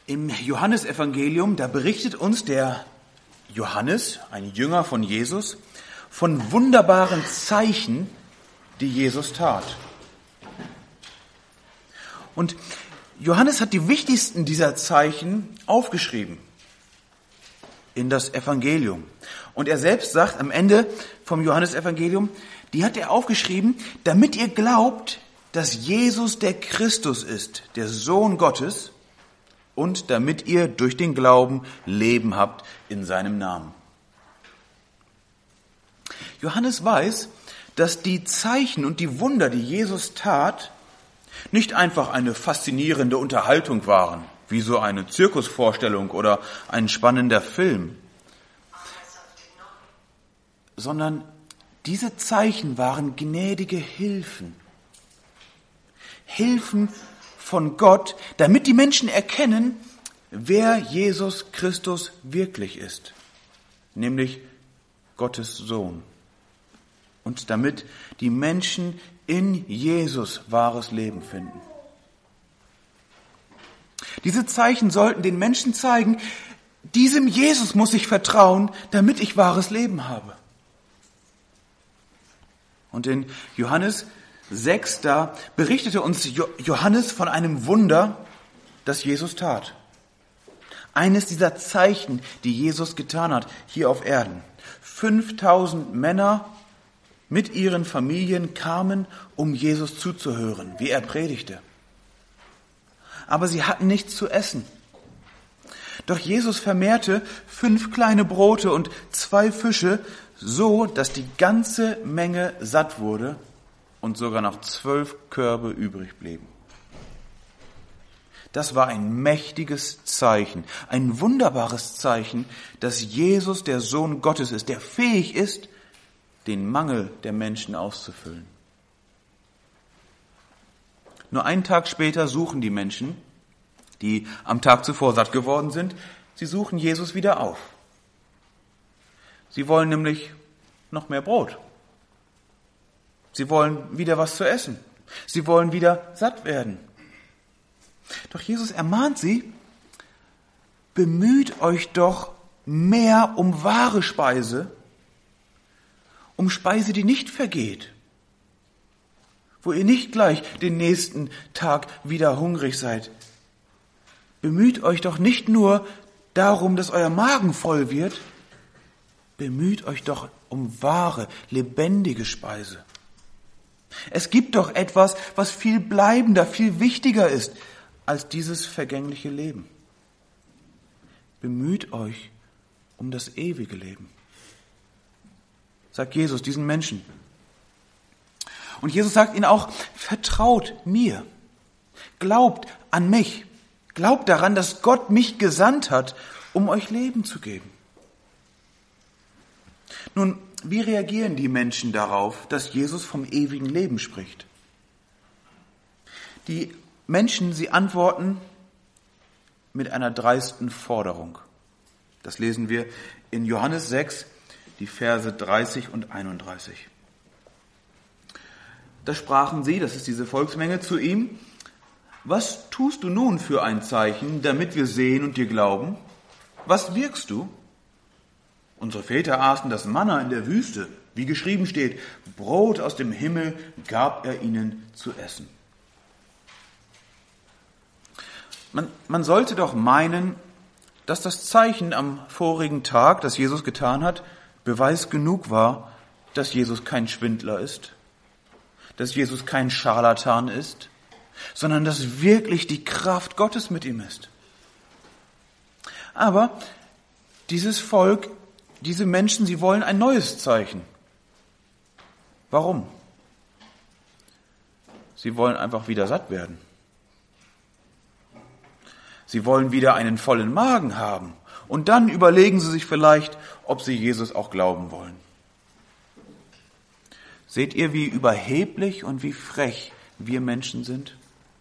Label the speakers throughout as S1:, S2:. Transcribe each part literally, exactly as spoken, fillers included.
S1: Im Johannesevangelium, da berichtet uns der Johannes, ein Jünger von Jesus, von wunderbaren Zeichen, die Jesus tat. Und Johannes hat die wichtigsten dieser Zeichen aufgeschrieben in das Evangelium. Und er selbst sagt am Ende vom Johannesevangelium, die hat er aufgeschrieben, damit ihr glaubt, dass Jesus der Christus ist, der Sohn Gottes, und damit ihr durch den Glauben Leben habt in seinem Namen. Johannes weiß, dass die Zeichen und die Wunder, die Jesus tat, nicht einfach eine faszinierende Unterhaltung waren, wie so eine Zirkusvorstellung oder ein spannender Film, sondern diese Zeichen waren gnädige Hilfen. Hilfen von Gott, damit die Menschen erkennen, wer Jesus Christus wirklich ist, nämlich Gottes Sohn. Und damit die Menschen in Jesus wahres Leben finden. Diese Zeichen sollten den Menschen zeigen, diesem Jesus muss ich vertrauen, damit ich wahres Leben habe. Und in Johannes sechs, da berichtete uns Johannes von einem Wunder, das Jesus tat. Eines dieser Zeichen, die Jesus getan hat, hier auf Erden. fünftausend Männer mit ihren Familien kamen, um Jesus zuzuhören, wie er predigte. Aber sie hatten nichts zu essen. Doch Jesus vermehrte fünf kleine Brote und zwei Fische, so dass die ganze Menge satt wurde und sogar noch zwölf Körbe übrig blieben. Das war ein mächtiges Zeichen, ein wunderbares Zeichen, dass Jesus der Sohn Gottes ist, der fähig ist, den Mangel der Menschen auszufüllen. Nur einen Tag später suchen die Menschen, die am Tag zuvor satt geworden sind, sie suchen Jesus wieder auf. Sie wollen nämlich noch mehr Brot. Sie wollen wieder was zu essen. Sie wollen wieder satt werden. Doch Jesus ermahnt sie, bemüht euch doch mehr um wahre Speise, um Speise, die nicht vergeht, wo ihr nicht gleich den nächsten Tag wieder hungrig seid. Bemüht euch doch nicht nur darum, dass euer Magen voll wird, bemüht euch doch um wahre, lebendige Speise. Es gibt doch etwas, was viel bleibender, viel wichtiger ist als dieses vergängliche Leben. Bemüht euch um das ewige Leben, sagt Jesus diesen Menschen. Und Jesus sagt ihnen auch, vertraut mir, glaubt an mich, glaubt daran, dass Gott mich gesandt hat, um euch Leben zu geben. Nun, wie reagieren die Menschen darauf, dass Jesus vom ewigen Leben spricht? Die Menschen, sie antworten mit einer dreisten Forderung. Das lesen wir in Johannes sechs, die Verse dreißig und einunddreißig. Da sprachen sie, das ist diese Volksmenge, zu ihm, was tust du nun für ein Zeichen, damit wir sehen und dir glauben? Was wirkst du? Unsere Väter aßen das Manna in der Wüste, wie geschrieben steht, Brot aus dem Himmel gab er ihnen zu essen. Man, man sollte doch meinen, dass das Zeichen am vorigen Tag, das Jesus getan hat, Beweis genug war, dass Jesus kein Schwindler ist, dass Jesus kein Scharlatan ist, sondern dass wirklich die Kraft Gottes mit ihm ist. Aber dieses Volk, diese Menschen, sie wollen ein neues Zeichen. Warum? Sie wollen einfach wieder satt werden. Sie wollen wieder einen vollen Magen haben. Und dann überlegen sie sich vielleicht, ob sie Jesus auch glauben wollen. Seht ihr, wie überheblich und wie frech wir Menschen sind?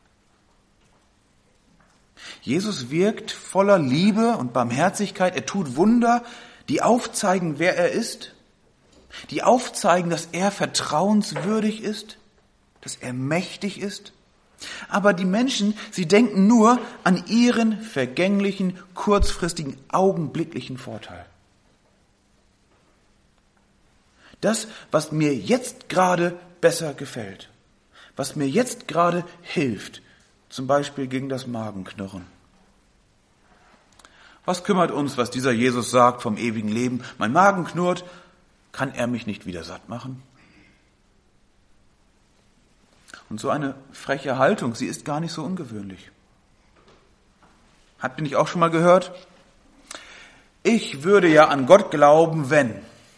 S1: Jesus wirkt voller Liebe und Barmherzigkeit. Er tut Wunder, die aufzeigen, wer er ist. Die aufzeigen, dass er vertrauenswürdig ist, dass er mächtig ist. Aber die Menschen, sie denken nur an ihren vergänglichen, kurzfristigen, augenblicklichen Vorteil. Das, was mir jetzt gerade besser gefällt, was mir jetzt gerade hilft, zum Beispiel gegen das Magenknurren. Was kümmert uns, was dieser Jesus sagt vom ewigen Leben? Mein Magen knurrt, kann er mich nicht wieder satt machen? Und so eine freche Haltung, sie ist gar nicht so ungewöhnlich. Habt ihr nicht auch schon mal gehört? Ich würde ja an Gott glauben, wenn,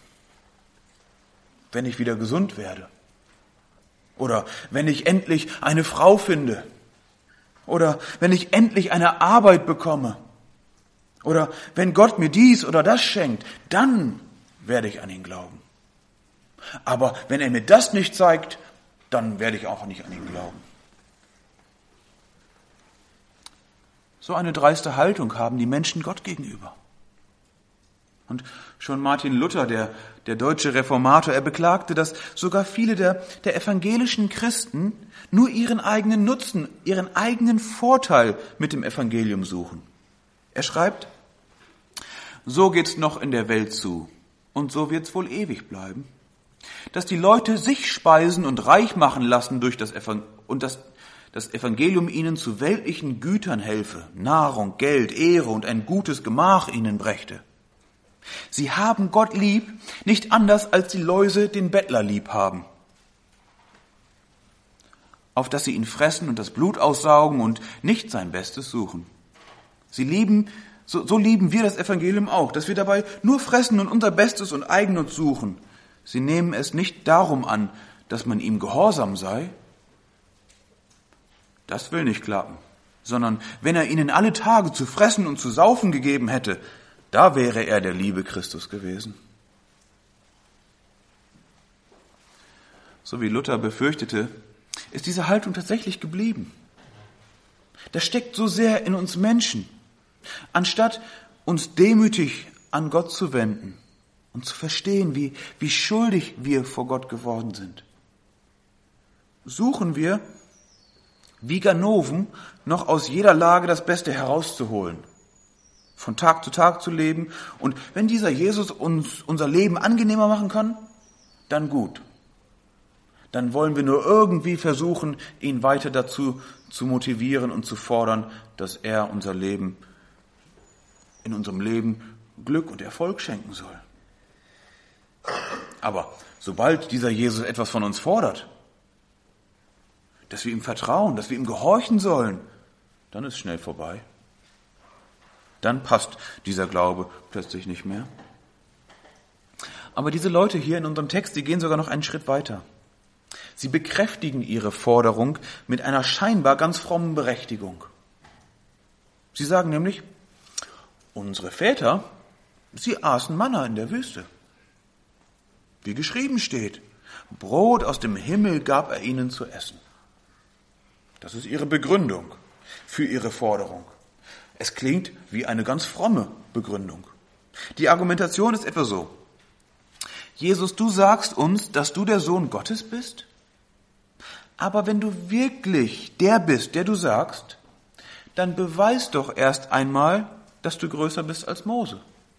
S1: wenn ich wieder gesund werde. Oder wenn ich endlich eine Frau finde. Oder wenn ich endlich eine Arbeit bekomme. Oder wenn Gott mir dies oder das schenkt, dann werde ich an ihn glauben. Aber wenn er mir das nicht zeigt, dann werde ich auch nicht an ihn glauben. So eine dreiste Haltung haben die Menschen Gott gegenüber. Und schon Martin Luther, der, der deutsche Reformator, er beklagte, dass sogar viele der, der evangelischen Christen nur ihren eigenen Nutzen, ihren eigenen Vorteil mit dem Evangelium suchen. Er schreibt, so geht's noch in der Welt zu und so wird's wohl ewig bleiben, dass die Leute sich speisen und reich machen lassen durch das Evangelium und dass das Evangelium ihnen zu weltlichen Gütern helfe, Nahrung, Geld, Ehre und ein gutes Gemach ihnen brächte. Sie haben Gott lieb, nicht anders als die Läuse den Bettler lieb haben, auf dass sie ihn fressen und das Blut aussaugen und nicht sein Bestes suchen. Sie lieben, so, so lieben wir das Evangelium auch, dass wir dabei nur fressen und unser Bestes und Eigennutz suchen. Sie nehmen es nicht darum an, dass man ihm gehorsam sei. Das will nicht klappen, sondern wenn er ihnen alle Tage zu fressen und zu saufen gegeben hätte, da wäre er der liebe Christus gewesen. So wie Luther befürchtete, ist diese Haltung tatsächlich geblieben. Das steckt so sehr in uns Menschen. Anstatt uns demütig an Gott zu wenden und zu verstehen, wie, wie schuldig wir vor Gott geworden sind, suchen wir, wie Ganoven, noch aus jeder Lage das Beste herauszuholen, von Tag zu Tag zu leben. Und wenn dieser Jesus uns unser Leben angenehmer machen kann, dann gut. Dann wollen wir nur irgendwie versuchen, ihn weiter dazu zu motivieren und zu fordern, dass er unser Leben, in unserem Leben Glück und Erfolg schenken soll. Aber sobald dieser Jesus etwas von uns fordert, dass wir ihm vertrauen, dass wir ihm gehorchen sollen, dann ist schnell vorbei. Dann passt dieser Glaube plötzlich nicht mehr. Aber diese Leute hier in unserem Text, die gehen sogar noch einen Schritt weiter. Sie bekräftigen ihre Forderung mit einer scheinbar ganz frommen Berechtigung. Sie sagen nämlich, unsere Väter, sie aßen Manna in der Wüste. Wie geschrieben steht, Brot aus dem Himmel gab er ihnen zu essen. Das ist ihre Begründung für ihre Forderung. Es klingt wie eine ganz fromme Begründung. Die Argumentation ist etwa so. Jesus, du sagst uns, dass du der Sohn Gottes bist? Aber wenn du wirklich der bist, der du sagst, dann beweis doch erst einmal, dass du größer bist als Mose.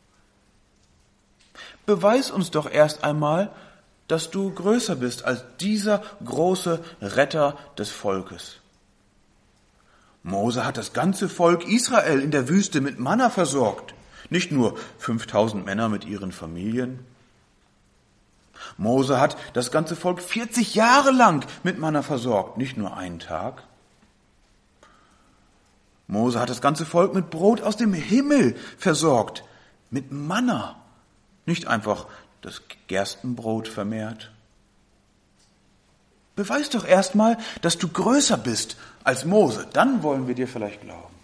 S1: Beweis uns doch erst einmal, dass du größer bist als dieser große Retter des Volkes. Mose hat das ganze Volk Israel in der Wüste mit Manna versorgt, nicht nur fünftausend Männer mit ihren Familien. Mose hat das ganze Volk vierzig Jahre lang mit Manna versorgt, nicht nur einen Tag. Mose hat das ganze Volk mit Brot aus dem Himmel versorgt, mit Manna, nicht einfach das Gerstenbrot vermehrt. Beweis doch erstmal, dass du größer bist als Mose, dann wollen wir dir vielleicht glauben.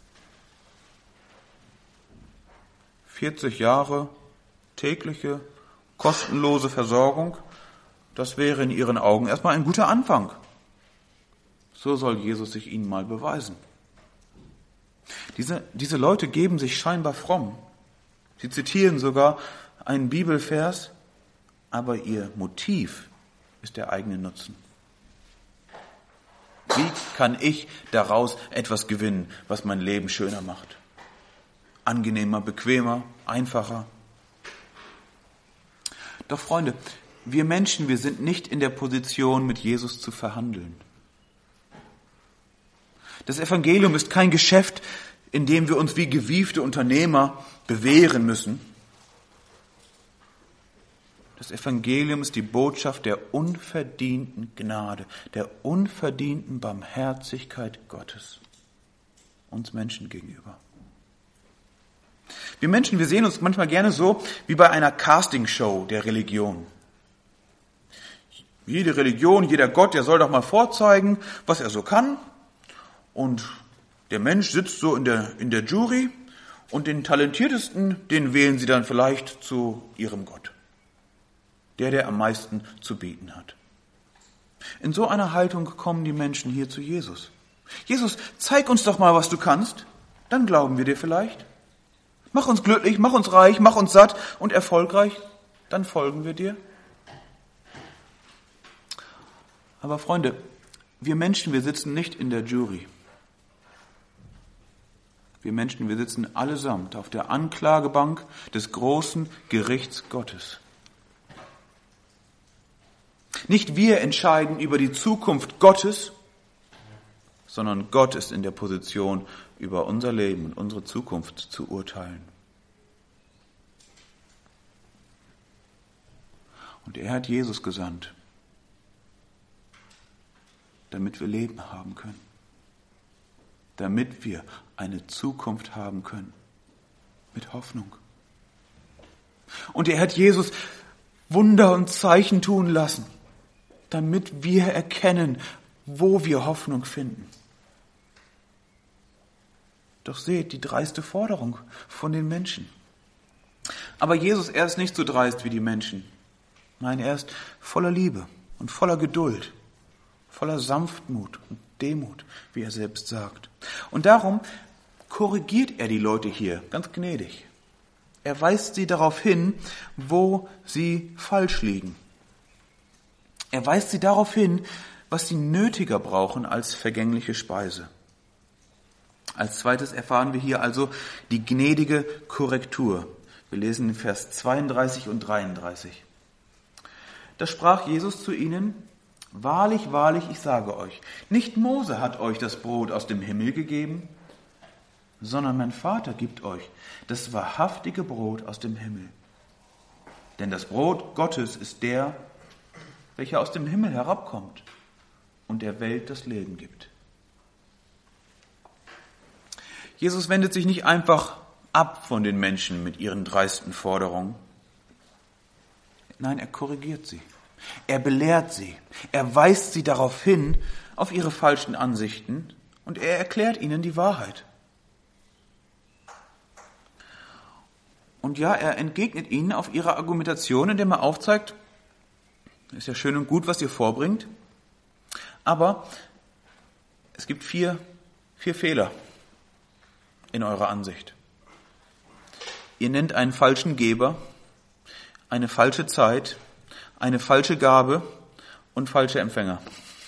S1: vierzig Jahre tägliche, kostenlose Versorgung, das wäre in ihren Augen erstmal ein guter Anfang. So soll Jesus sich ihnen mal beweisen. Diese, diese Leute geben sich scheinbar fromm. Sie zitieren sogar einen Bibelvers, aber ihr Motiv ist der eigene Nutzen. Wie kann ich daraus etwas gewinnen, was mein Leben schöner macht? Angenehmer, bequemer, einfacher. Doch Freunde, wir Menschen, wir sind nicht in der Position, mit Jesus zu verhandeln. Das Evangelium ist kein Geschäft, in dem wir uns wie gewiefte Unternehmer bewähren müssen. Das Evangelium ist die Botschaft der unverdienten Gnade, der unverdienten Barmherzigkeit Gottes uns Menschen gegenüber. Wir Menschen, wir sehen uns manchmal gerne so wie bei einer Castingshow der Religion. Jede Religion, jeder Gott, der soll doch mal vorzeigen, was er so kann. Und der Mensch sitzt so in der, in der Jury und den Talentiertesten, den wählen sie dann vielleicht zu ihrem Gott. Der, der am meisten zu bieten hat. In so einer Haltung kommen die Menschen hier zu Jesus. Jesus, zeig uns doch mal, was du kannst, dann glauben wir dir vielleicht. Mach uns glücklich, mach uns reich, mach uns satt und erfolgreich, dann folgen wir dir. Aber Freunde, wir Menschen, wir sitzen nicht in der Jury. Wir Menschen, wir sitzen allesamt auf der Anklagebank des großen Gerichts Gottes. Nicht wir entscheiden über die Zukunft Gottes, sondern Gott ist in der Position, über unser Leben und unsere Zukunft zu urteilen. Und er hat Jesus gesandt, damit wir Leben haben können, damit wir eine Zukunft haben können, mit Hoffnung. Und er hat Jesus Wunder und Zeichen tun lassen, damit wir erkennen, wo wir Hoffnung finden. Doch seht die dreiste Forderung von den Menschen. Aber Jesus, er ist nicht so dreist wie die Menschen. Nein, er ist voller Liebe und voller Geduld, voller Sanftmut und Demut, wie er selbst sagt. Und darum korrigiert er die Leute hier ganz gnädig. Er weist sie darauf hin, wo sie falsch liegen. Er weist sie darauf hin, was sie nötiger brauchen als vergängliche Speise. Als zweites erfahren wir hier also die gnädige Korrektur. Wir lesen in Vers zweiunddreißig und dreiunddreißig. Da sprach Jesus zu ihnen: Wahrlich, wahrlich, ich sage euch, nicht Mose hat euch das Brot aus dem Himmel gegeben, sondern mein Vater gibt euch das wahrhaftige Brot aus dem Himmel. Denn das Brot Gottes ist der, welcher aus dem Himmel herabkommt und der Welt das Leben gibt. Jesus wendet sich nicht einfach ab von den Menschen mit ihren dreisten Forderungen. Nein, er korrigiert sie. Er belehrt sie. Er weist sie darauf hin, auf ihre falschen Ansichten, und er erklärt ihnen die Wahrheit. Und ja, er entgegnet ihnen auf ihre Argumentation, indem er aufzeigt, ist ja schön und gut, was ihr vorbringt, aber es gibt vier, vier Fehler in eurer Ansicht. Ihr nennt einen falschen Geber, eine falsche Zeit, eine falsche Gabe und falsche Empfänger.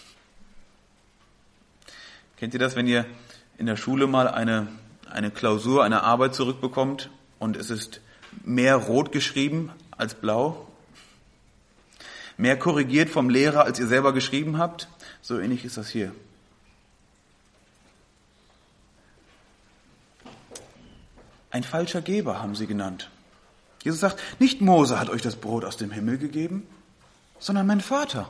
S1: Kennt ihr das, wenn ihr in der Schule mal eine, eine Klausur, eine Arbeit zurückbekommt und es ist mehr rot geschrieben als blau? Mehr korrigiert vom Lehrer, als ihr selber geschrieben habt? So ähnlich ist das hier. Ein falscher Geber haben sie genannt. Jesus sagt, nicht Mose hat euch das Brot aus dem Himmel gegeben, sondern mein Vater.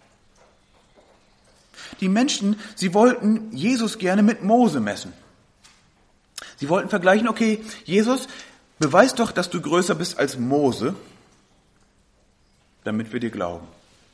S1: Die Menschen, sie wollten Jesus gerne mit Mose messen. Sie wollten vergleichen, okay, Jesus, beweis doch, dass du größer bist als Mose, damit wir dir glauben.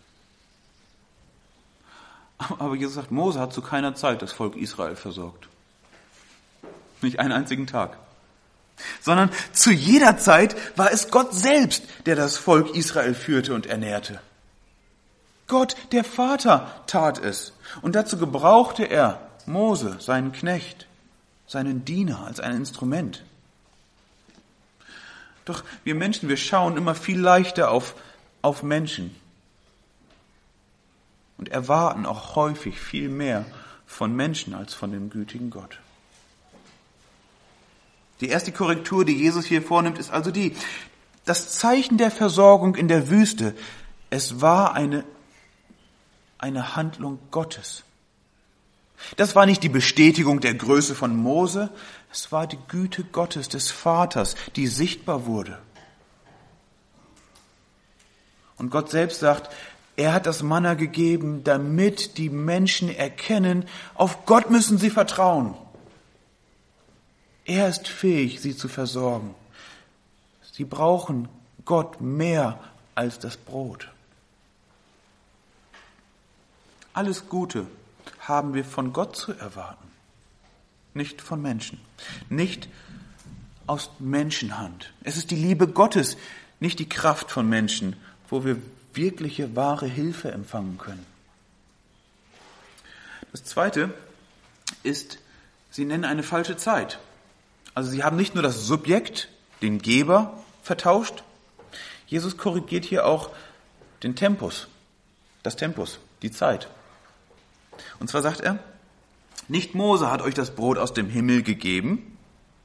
S1: Aber Jesus sagt, Mose hat zu keiner Zeit das Volk Israel versorgt. Nicht einen einzigen Tag. Sondern zu jeder Zeit war es Gott selbst, der das Volk Israel führte und ernährte. Gott, der Vater, tat es. Und dazu gebrauchte er Mose, seinen Knecht, seinen Diener als ein Instrument. Doch wir Menschen, wir schauen immer viel leichter auf, auf Menschen und erwarten auch häufig viel mehr von Menschen als von dem gütigen Gott. Die erste Korrektur, die Jesus hier vornimmt, ist also die: Das Zeichen der Versorgung in der Wüste, es war eine, eine Handlung Gottes. Das war nicht die Bestätigung der Größe von Mose, es war die Güte Gottes, des Vaters, die sichtbar wurde. Und Gott selbst sagt, er hat das Manna gegeben, damit die Menschen erkennen, auf Gott müssen sie vertrauen. Er ist fähig, sie zu versorgen. Sie brauchen Gott mehr als das Brot. Alles Gute haben wir von Gott zu erwarten, nicht von Menschen, nicht aus Menschenhand. Es ist die Liebe Gottes, nicht die Kraft von Menschen, wo wir wirkliche, wahre Hilfe empfangen können. Das Zweite ist, sie nennen eine falsche Zeit. Also sie haben nicht nur das Subjekt, den Geber, vertauscht. Jesus korrigiert hier auch den Tempus, das Tempus, die Zeit. Und zwar sagt er, nicht Mose hat euch das Brot aus dem Himmel gegeben,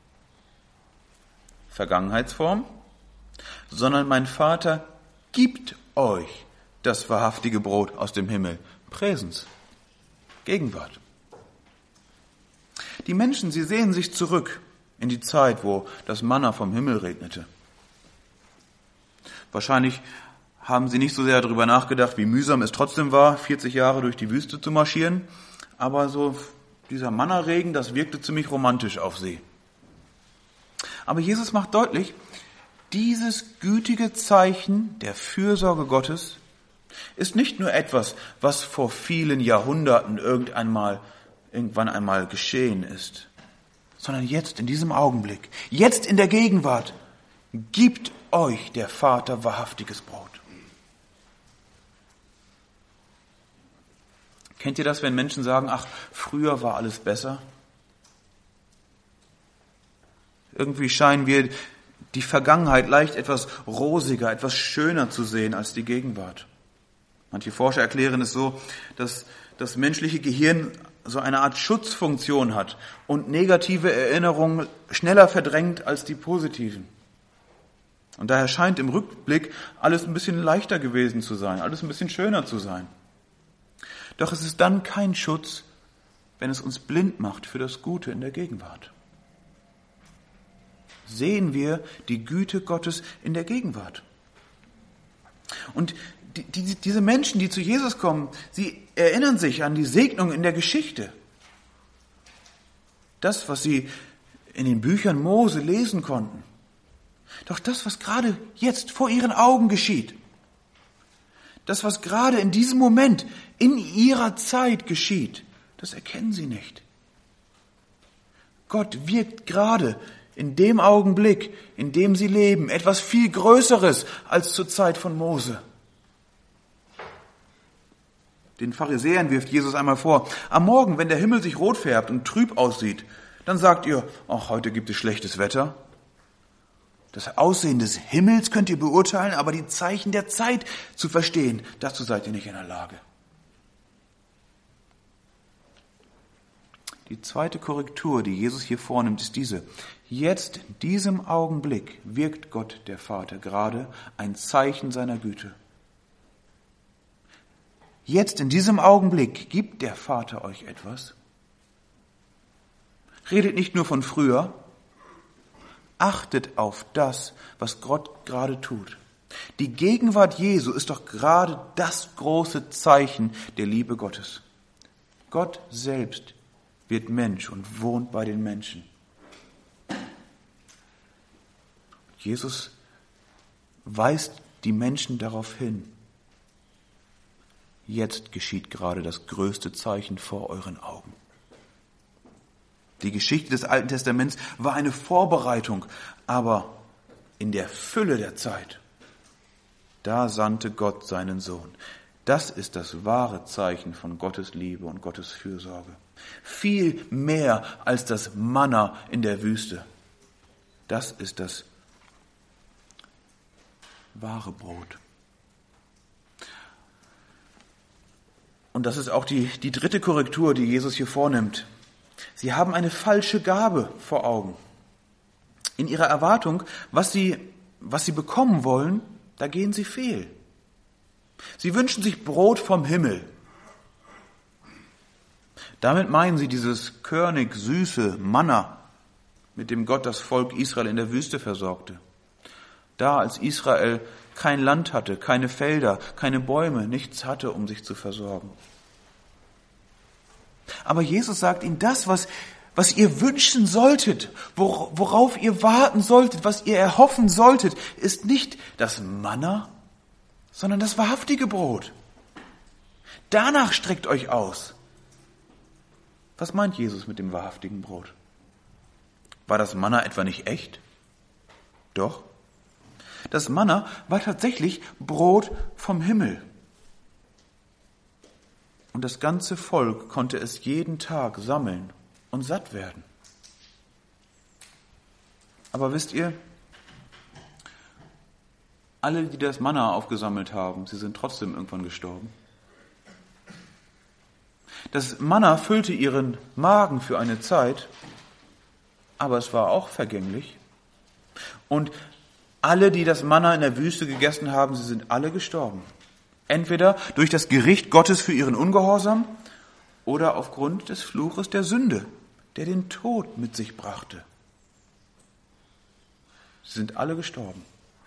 S1: Vergangenheitsform, sondern mein Vater gibt euch das wahrhaftige Brot aus dem Himmel, Präsens, Gegenwart. Die Menschen, sie sehen sich zurück in die Zeit, wo das Manna vom Himmel regnete. Wahrscheinlich haben sie nicht so sehr darüber nachgedacht, wie mühsam es trotzdem war, vierzig Jahre durch die Wüste zu marschieren. Aber so dieser Manna-Regen, das wirkte ziemlich romantisch auf sie. Aber Jesus macht deutlich, dieses gütige Zeichen der Fürsorge Gottes ist nicht nur etwas, was vor vielen Jahrhunderten irgendeinmal, irgendwann einmal geschehen ist, sondern jetzt, in diesem Augenblick, jetzt in der Gegenwart, gibt euch der Vater wahrhaftiges Brot. Kennt ihr das, wenn Menschen sagen, ach, früher war alles besser? Irgendwie scheinen wir die Vergangenheit leicht etwas rosiger, etwas schöner zu sehen als die Gegenwart. Manche Forscher erklären es so, dass das menschliche Gehirn so eine Art Schutzfunktion hat und negative Erinnerungen schneller verdrängt als die positiven. Und daher scheint im Rückblick alles ein bisschen leichter gewesen zu sein, alles ein bisschen schöner zu sein. Doch es ist dann kein Schutz, wenn es uns blind macht für das Gute in der Gegenwart. Sehen wir die Güte Gottes in der Gegenwart. Und die, die, diese Menschen, die zu Jesus kommen, sie erinnern sich an die Segnung in der Geschichte. Das, was sie in den Büchern Mose lesen konnten. Doch das, was gerade jetzt vor ihren Augen geschieht, das, was gerade in diesem Moment in ihrer Zeit geschieht, das erkennen sie nicht. Gott wirkt gerade in dem Augenblick, in dem sie leben, etwas viel Größeres als zur Zeit von Mose. Den Pharisäern wirft Jesus einmal vor, am Morgen, wenn der Himmel sich rot färbt und trüb aussieht, dann sagt ihr, ach, heute gibt es schlechtes Wetter. Das Aussehen des Himmels könnt ihr beurteilen, aber die Zeichen der Zeit zu verstehen, dazu seid ihr nicht in der Lage. Die zweite Korrektur, die Jesus hier vornimmt, ist diese. Jetzt, in diesem Augenblick, wirkt Gott, der Vater, gerade ein Zeichen seiner Güte. Jetzt, in diesem Augenblick, gibt der Vater euch etwas. Redet nicht nur von früher. Achtet auf das, was Gott gerade tut. Die Gegenwart Jesu ist doch gerade das große Zeichen der Liebe Gottes. Gott selbst wird Mensch und wohnt bei den Menschen. Jesus weist die Menschen darauf hin. Jetzt geschieht gerade das größte Zeichen vor euren Augen. Die Geschichte des Alten Testaments war eine Vorbereitung, aber in der Fülle der Zeit, da sandte Gott seinen Sohn. Das ist das wahre Zeichen von Gottes Liebe und Gottes Fürsorge. Viel mehr als das Manna in der Wüste. Das ist das wahre Brot. Und das ist auch die, die dritte Korrektur, die Jesus hier vornimmt. Sie haben eine falsche Gabe vor Augen. In ihrer Erwartung, was sie, was sie bekommen wollen, da gehen sie fehl. Sie wünschen sich Brot vom Himmel. Damit meinen sie dieses körnig süße Manna, mit dem Gott das Volk Israel in der Wüste versorgte. Da, als Israel kein Land hatte, keine Felder, keine Bäume, nichts hatte, um sich zu versorgen. Aber Jesus sagt ihnen, das, was, was ihr wünschen solltet, worauf ihr warten solltet, was ihr erhoffen solltet, ist nicht das Manna, sondern das wahrhaftige Brot. Danach streckt euch aus. Was meint Jesus mit dem wahrhaftigen Brot? War das Manna etwa nicht echt? Doch. Das Manna war tatsächlich Brot vom Himmel. Und das ganze Volk konnte es jeden Tag sammeln und satt werden. Aber wisst ihr, alle, die das Manna aufgesammelt haben, sie sind trotzdem irgendwann gestorben. Das Manna füllte ihren Magen für eine Zeit, aber es war auch vergänglich. Und alle, die das Manna in der Wüste gegessen haben, sie sind alle gestorben. Entweder durch das Gericht Gottes für ihren Ungehorsam oder aufgrund des Fluches der Sünde, der den Tod mit sich brachte. Sie sind alle gestorben.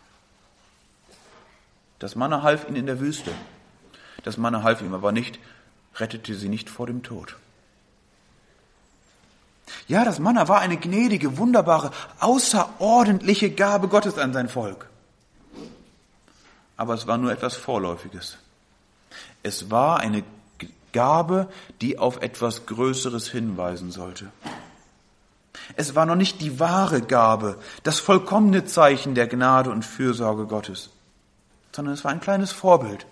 S1: Das Manna half ihnen in der Wüste. Das Manna half ihm aber nicht, rettete sie nicht vor dem Tod. Ja, das Manna war eine gnädige, wunderbare, außerordentliche Gabe Gottes an sein Volk. Aber es war nur etwas Vorläufiges. Es war eine Gabe, die auf etwas Größeres hinweisen sollte. Es war noch nicht die wahre Gabe, das vollkommene Zeichen der Gnade und Fürsorge Gottes, sondern es war ein kleines Vorbild,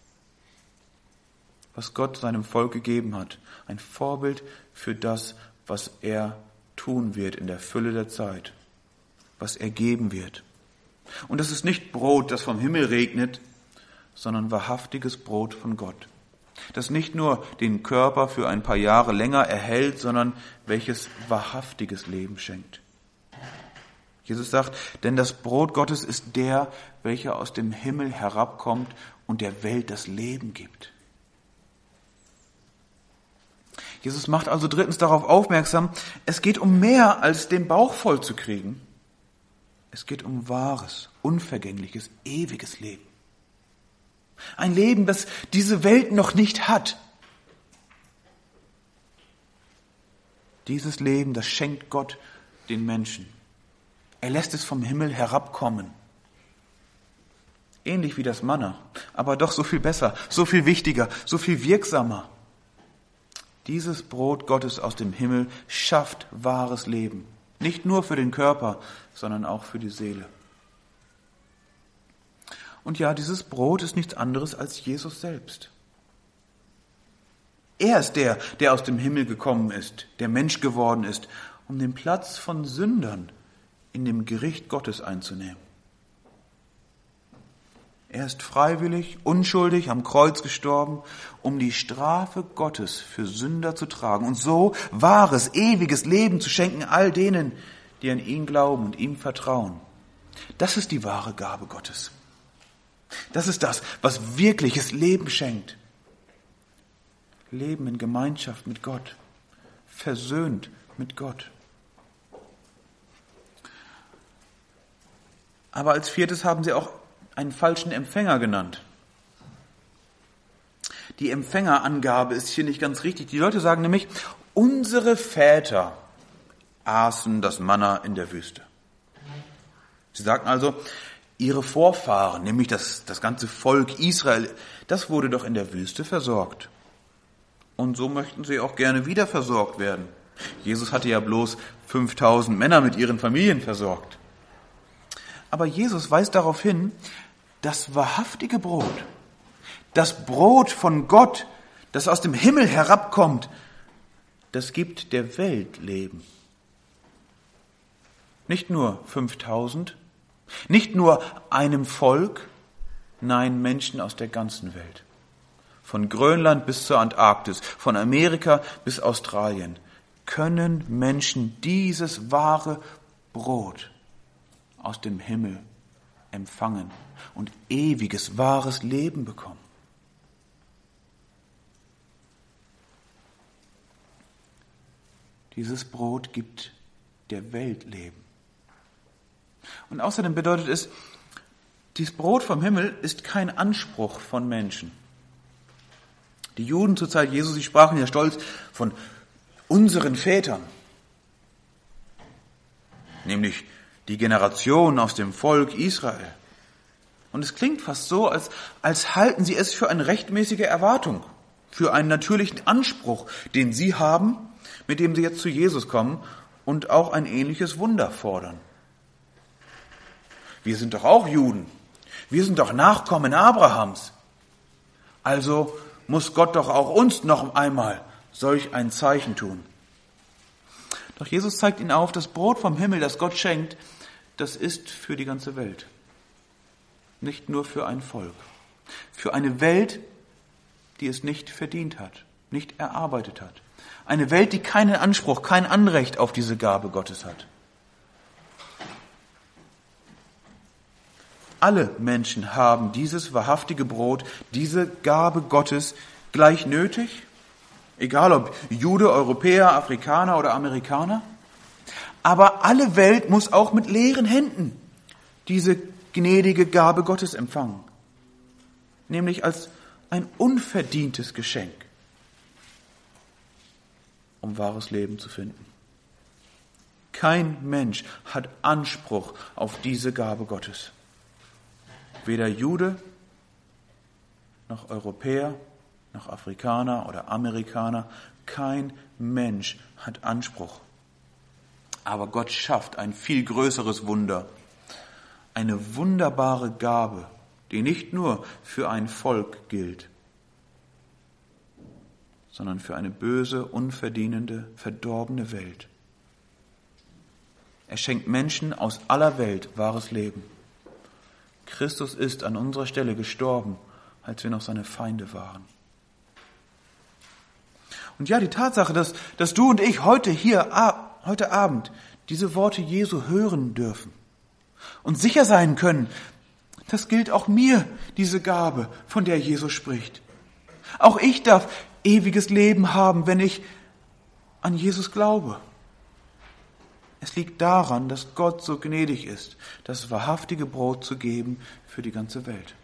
S1: was Gott seinem Volk gegeben hat. Ein Vorbild für das, was er tun wird in der Fülle der Zeit, was er geben wird. Und das ist nicht Brot, das vom Himmel regnet, sondern wahrhaftiges Brot von Gott, das nicht nur den Körper für ein paar Jahre länger erhält, sondern welches wahrhaftiges Leben schenkt. Jesus sagt, denn das Brot Gottes ist der, welcher aus dem Himmel herabkommt und der Welt das Leben gibt. Jesus macht also drittens darauf aufmerksam, es geht um mehr als den Bauch voll zu kriegen. Es geht um wahres, unvergängliches, ewiges Leben. Ein Leben, das diese Welt noch nicht hat. Dieses Leben, das schenkt Gott den Menschen. Er lässt es vom Himmel herabkommen. Ähnlich wie das Manna, aber doch so viel besser, so viel wichtiger, so viel wirksamer. Dieses Brot Gottes aus dem Himmel schafft wahres Leben. Nicht nur für den Körper, sondern auch für die Seele. Und ja, dieses Brot ist nichts anderes als Jesus selbst. Er ist der, der aus dem Himmel gekommen ist, der Mensch geworden ist, um den Platz von Sündern in dem Gericht Gottes einzunehmen. Er ist freiwillig, unschuldig am Kreuz gestorben, um die Strafe Gottes für Sünder zu tragen und so wahres, ewiges Leben zu schenken all denen, die an ihn glauben und ihm vertrauen. Das ist die wahre Gabe Gottes. Das ist das, was wirkliches Leben schenkt. Leben in Gemeinschaft mit Gott, versöhnt mit Gott. Aber als viertes haben sie auch einen falschen Empfänger genannt. Die Empfängerangabe ist hier nicht ganz richtig. Die Leute sagen nämlich, unsere Väter aßen das Manna in der Wüste. Sie sagten also, ihre Vorfahren, nämlich das, das ganze Volk Israel, das wurde doch in der Wüste versorgt. Und so möchten sie auch gerne wieder versorgt werden. Jesus hatte ja bloß fünftausend Männer mit ihren Familien versorgt. Aber Jesus weist darauf hin, das wahrhaftige Brot, das Brot von Gott, das aus dem Himmel herabkommt, das gibt der Welt Leben. Nicht nur fünftausend, nicht nur einem Volk, nein, Menschen aus der ganzen Welt. von Grönland bis zur Antarktis, von Amerika bis Australien, können Menschen dieses wahre Brot aus dem Himmel empfangen und ewiges, wahres Leben bekommen. Dieses Brot gibt der Welt Leben. Und außerdem bedeutet es, dieses Brot vom Himmel ist kein Anspruch von Menschen. Die Juden zur Zeit Jesu, sie sprachen ja stolz von unseren Vätern, nämlich die Generation aus dem Volk Israel. Und es klingt fast so, als, als halten sie es für eine rechtmäßige Erwartung, für einen natürlichen Anspruch, den sie haben, mit dem sie jetzt zu Jesus kommen und auch ein ähnliches Wunder fordern. Wir sind doch auch Juden. Wir sind doch Nachkommen Abrahams. Also muss Gott doch auch uns noch einmal solch ein Zeichen tun. Doch Jesus zeigt ihnen auf, das Brot vom Himmel, das Gott schenkt, das ist für die ganze Welt. Nicht nur für ein Volk. Für eine Welt, die es nicht verdient hat, nicht erarbeitet hat. Eine Welt, die keinen Anspruch, kein Anrecht auf diese Gabe Gottes hat. Alle Menschen haben dieses wahrhaftige Brot, diese Gabe Gottes gleich nötig, egal ob Jude, Europäer, Afrikaner oder Amerikaner. Aber alle Welt muss auch mit leeren Händen diese gnädige Gabe Gottes empfangen, nämlich als ein unverdientes Geschenk, um wahres Leben zu finden. Kein Mensch hat Anspruch auf diese Gabe Gottes. Weder Jude, noch Europäer, noch Afrikaner oder Amerikaner. Kein Mensch hat Anspruch. Aber Gott schafft ein viel größeres Wunder. Eine wunderbare Gabe, die nicht nur für ein Volk gilt, sondern für eine böse, unverdienende, verdorbene Welt. Er schenkt Menschen aus aller Welt wahres Leben. Christus ist an unserer Stelle gestorben, als wir noch seine Feinde waren. Und ja, die Tatsache, dass, dass du und ich heute hier, heute Abend, diese Worte Jesu hören dürfen und sicher sein können, das gilt auch mir, diese Gabe, von der Jesus spricht. Auch ich darf ewiges Leben haben, wenn ich an Jesus glaube. Es liegt daran, dass Gott so gnädig ist, das wahrhaftige Brot zu geben für die ganze Welt.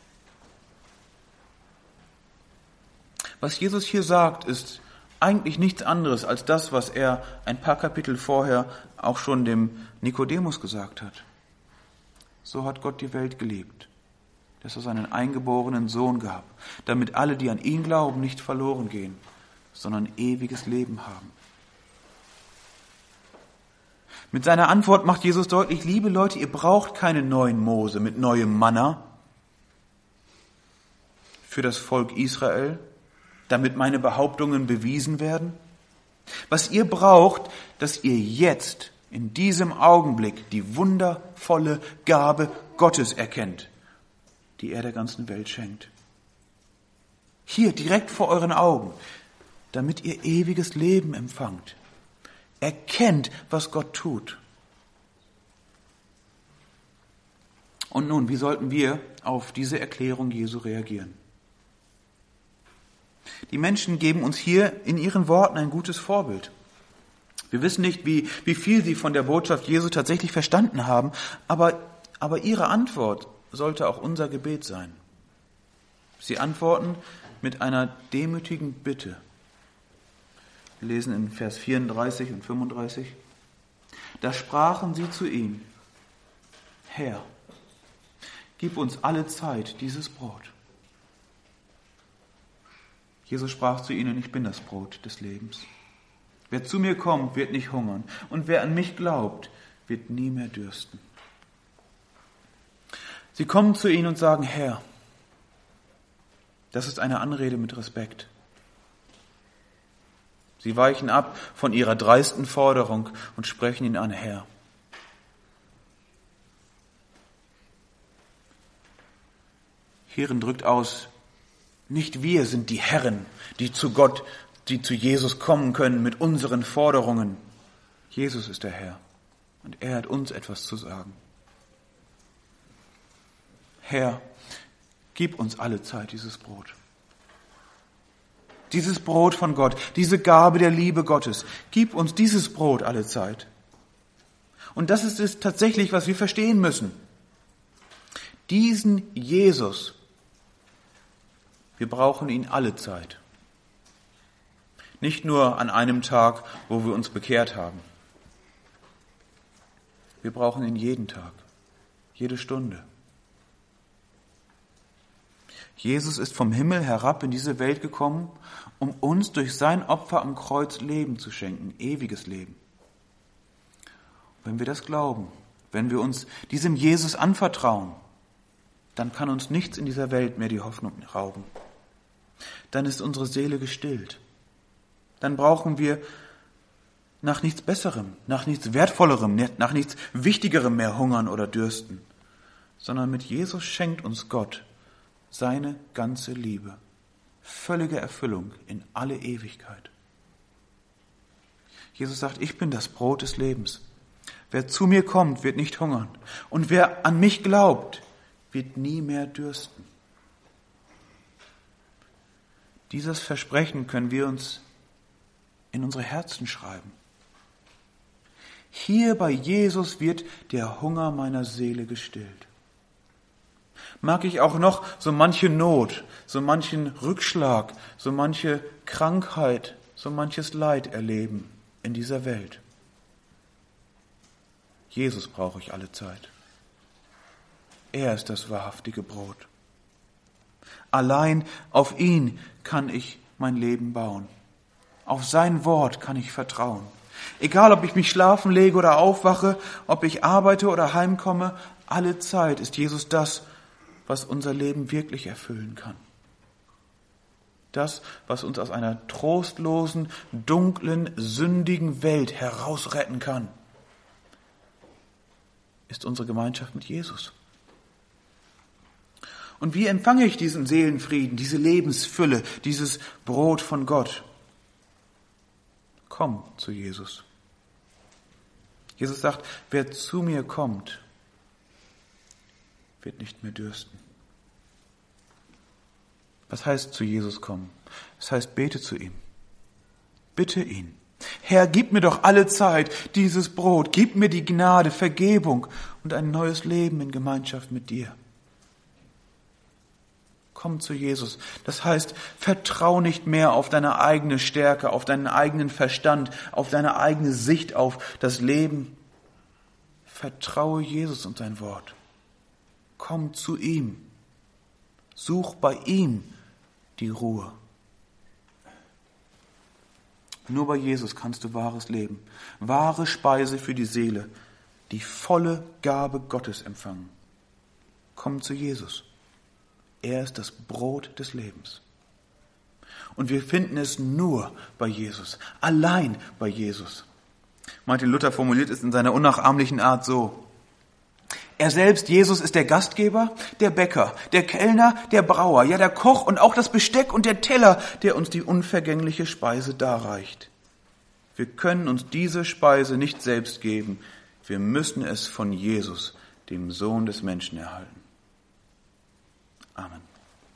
S1: Was Jesus hier sagt, ist eigentlich nichts anderes als das, was er ein paar Kapitel vorher auch schon dem Nikodemus gesagt hat. So hat Gott die Welt geliebt, dass er seinen eingeborenen Sohn gab, damit alle, die an ihn glauben, nicht verloren gehen, sondern ewiges Leben haben. Mit seiner Antwort macht Jesus deutlich, liebe Leute, ihr braucht keine neuen Mose mit neuem Manna für das Volk Israel, damit meine Behauptungen bewiesen werden. Was ihr braucht, dass ihr jetzt in diesem Augenblick die wundervolle Gabe Gottes erkennt, die er der ganzen Welt schenkt. Hier direkt vor euren Augen, damit ihr ewiges Leben empfangt. Erkennt, was Gott tut. Und nun, wie sollten wir auf diese Erklärung Jesu reagieren? Die Menschen geben uns hier in ihren Worten ein gutes Vorbild. Wir wissen nicht, wie, wie viel sie von der Botschaft Jesu tatsächlich verstanden haben, aber, aber ihre Antwort sollte auch unser Gebet sein. Sie antworten mit einer demütigen Bitte. Wir lesen in Vers vierunddreißig und fünfunddreißig. Da sprachen sie zu ihm: Herr, gib uns alle Zeit dieses Brot. Jesus sprach zu ihnen: Ich bin das Brot des Lebens. Wer zu mir kommt, wird nicht hungern, und wer an mich glaubt, wird nie mehr dürsten. Sie kommen zu ihm und sagen: Herr. Das ist eine Anrede mit Respekt. Sie weichen ab von ihrer dreisten Forderung und sprechen ihn an: Herr. Hierin drückt aus, Nicht wir sind die Herren, die zu Gott, die zu Jesus kommen können mit unseren Forderungen. Jesus ist der Herr und er hat uns etwas zu sagen. Herr, gib uns alle Zeit dieses Brot. Dieses Brot von Gott, diese Gabe der Liebe Gottes. Gib uns dieses Brot alle Zeit. Und das ist es tatsächlich, was wir verstehen müssen. Diesen Jesus, wir brauchen ihn alle Zeit. Nicht nur an einem Tag, wo wir uns bekehrt haben. Wir brauchen ihn jeden Tag, jede Stunde. Jesus ist vom Himmel herab in diese Welt gekommen, um uns durch sein Opfer am Kreuz Leben zu schenken, ewiges Leben. Wenn wir das glauben, wenn wir uns diesem Jesus anvertrauen, dann kann uns nichts in dieser Welt mehr die Hoffnung rauben. Dann ist unsere Seele gestillt. Dann brauchen wir nach nichts Besserem, nach nichts Wertvollerem, nach nichts Wichtigerem mehr hungern oder dürsten, sondern mit Jesus schenkt uns Gott seine ganze Liebe, völlige Erfüllung in alle Ewigkeit. Jesus sagt, ich bin das Brot des Lebens. Wer zu mir kommt, wird nicht hungern. Und wer an mich glaubt, wird nie mehr dürsten. Dieses Versprechen können wir uns in unsere Herzen schreiben. Hier bei Jesus wird der Hunger meiner Seele gestillt. Mag ich auch noch so manche Not, so manchen Rückschlag, so manche Krankheit, so manches Leid erleben in dieser Welt. Jesus brauche ich alle Zeit. Er ist das wahrhaftige Brot. Allein auf ihn kann ich mein Leben bauen. Auf sein Wort kann ich vertrauen. Egal, ob ich mich schlafen lege oder aufwache, ob ich arbeite oder heimkomme, alle Zeit ist Jesus das, was unser Leben wirklich erfüllen kann. Das, was uns aus einer trostlosen, dunklen, sündigen Welt herausretten kann, ist unsere Gemeinschaft mit Jesus. Und wie empfange ich diesen Seelenfrieden, diese Lebensfülle, dieses Brot von Gott? Komm zu Jesus. Jesus sagt, wer zu mir kommt, wird nicht mehr dürsten. Was heißt zu Jesus kommen? Das heißt, bete zu ihm. Bitte ihn. Herr, gib mir doch alle Zeit dieses Brot, gib mir die Gnade, Vergebung und ein neues Leben in Gemeinschaft mit dir. Komm zu Jesus. Das heißt, vertrau nicht mehr auf deine eigene Stärke, auf deinen eigenen Verstand, auf deine eigene Sicht auf das Leben. Vertraue Jesus und sein Wort. Komm zu ihm. Such bei ihm die Ruhe. Nur bei Jesus kannst du wahres Leben, wahre Speise für die Seele, die volle Gabe Gottes empfangen. Komm zu Jesus. Er ist das Brot des Lebens. Und wir finden es nur bei Jesus, allein bei Jesus. Martin Luther formuliert es in seiner unnachahmlichen Art so: Er selbst, Jesus, ist der Gastgeber, der Bäcker, der Kellner, der Brauer, ja der Koch und auch das Besteck und der Teller, der uns die unvergängliche Speise darreicht. Wir können uns diese Speise nicht selbst geben. Wir müssen es von Jesus, dem Sohn des Menschen, erhalten. Amen.